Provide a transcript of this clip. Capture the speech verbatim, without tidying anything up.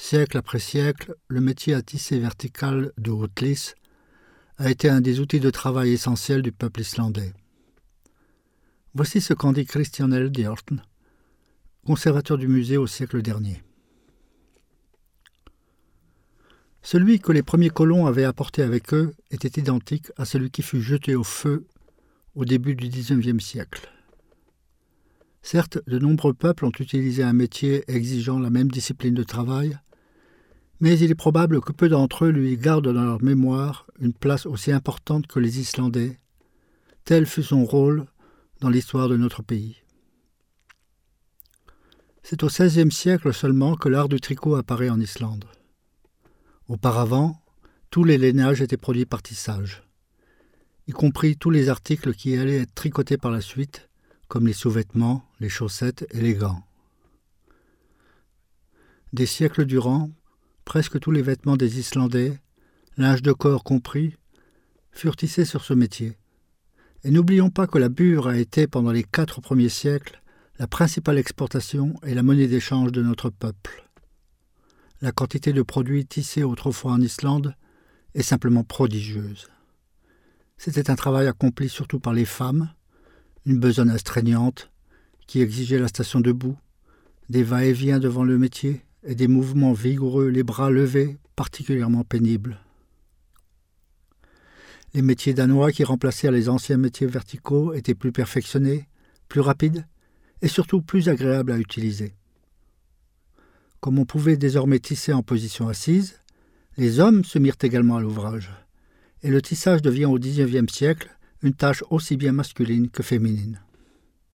Siècle après siècle, le métier à tisser vertical de haute lisse a été un des outils de travail essentiels du peuple islandais. Voici ce qu'en dit Christian Eldjárn, conservateur du musée au siècle dernier. Celui que les premiers colons avaient apporté avec eux était identique à celui qui fut jeté au feu au début du dix-neuvième siècle. Certes, de nombreux peuples ont utilisé un métier exigeant la même discipline de travail, mais il est probable que peu d'entre eux lui gardent dans leur mémoire une place aussi importante que les Islandais. Tel fut son rôle dans l'histoire de notre pays. C'est au seizième siècle seulement que l'art du tricot apparaît en Islande. Auparavant, tous les lainages étaient produits par tissage, y compris tous les articles qui allaient être tricotés par la suite, comme les sous-vêtements, les chaussettes et les gants. Des siècles durant, presque tous les vêtements des Islandais, linge de corps compris, furent tissés sur ce métier. Et n'oublions pas que la bure a été, pendant les quatre premiers siècles, la principale exportation et la monnaie d'échange de notre peuple. La quantité de produits tissés autrefois en Islande est simplement prodigieuse. C'était un travail accompli surtout par les femmes, une besogne astreignante qui exigeait la station debout, des va-et-vient devant le métier et des mouvements vigoureux, les bras levés, particulièrement pénibles. Les métiers danois qui remplacèrent les anciens métiers verticaux étaient plus perfectionnés, plus rapides et surtout plus agréables à utiliser. Comme on pouvait désormais tisser en position assise, les hommes se mirent également à l'ouvrage, et le tissage devient au dix-neuvième siècle une tâche aussi bien masculine que féminine.